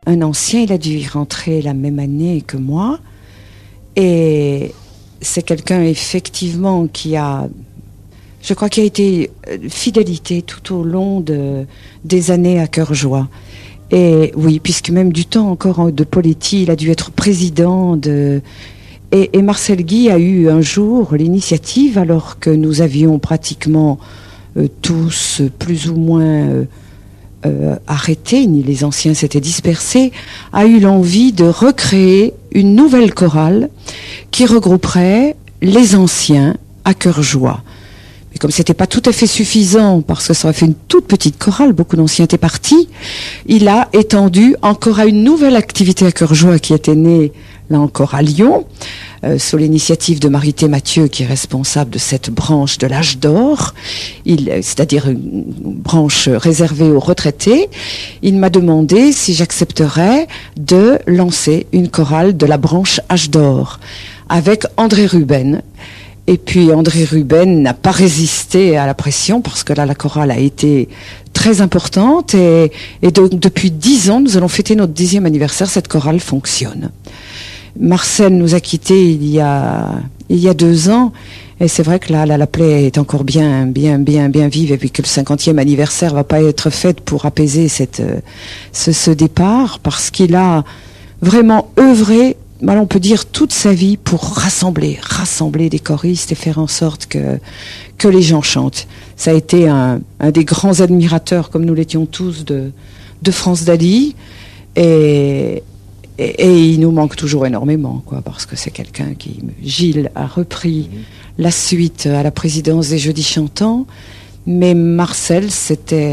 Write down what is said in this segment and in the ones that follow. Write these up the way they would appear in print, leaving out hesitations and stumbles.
un ancien, il a dû y rentrer la même année que moi. Et c'est quelqu'un, effectivement, je crois qu'il a été fidélité tout au long des années à Cœur Joie. Et oui, puisque même du temps encore de Poletti, il a dû être président et Marcel Guy a eu un jour l'initiative, alors que nous avions pratiquement tous plus ou moins arrêtés, les anciens s'étaient dispersés, a eu l'envie de recréer une nouvelle chorale qui regrouperait les anciens à Cœur Joie. Mais comme c'était pas tout à fait suffisant, parce que ça aurait fait une toute petite chorale, beaucoup d'anciens étaient partis, il a étendu encore à une nouvelle activité à Cœur Joie qui était née là encore à Lyon, sous l'initiative de Marité Mathieu, qui est responsable de cette branche de l'âge d'or, c'est-à-dire une branche réservée aux retraités. Il m'a demandé si j'accepterais de lancer une chorale de la branche âge d'or avec André Ruben. Et puis André Ruben n'a pas résisté à la pression, parce que là la chorale a été très importante, et donc depuis 10 ans, nous allons fêter notre 10e anniversaire, cette chorale fonctionne. Marcel nous a quittés il y a 2 ans, et c'est vrai que là la plaie est encore bien vive, et puis que le 50e anniversaire va pas être fait pour apaiser ce départ, parce qu'il a vraiment œuvré, on peut dire toute sa vie, pour rassembler des choristes et faire en sorte que les gens chantent. Ça a été un des grands admirateurs, comme nous l'étions tous, de France Daly, et il nous manque toujours énormément, parce que c'est quelqu'un qui, Gilles a repris la suite à la présidence des Jeudis Chantants, mais Marcel, ça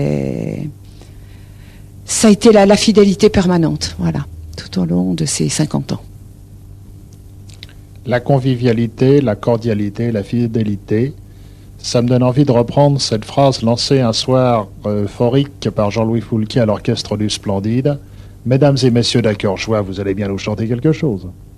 a été la fidélité permanente, voilà, tout au long de ces 50 ans. La convivialité, la cordialité, la fidélité, ça me donne envie de reprendre cette phrase lancée un soir euphorique par Jean-Louis Foulquier à l'orchestre du Splendide. Mesdames et messieurs d'À Cœur Joie, vous allez bien nous chanter quelque chose.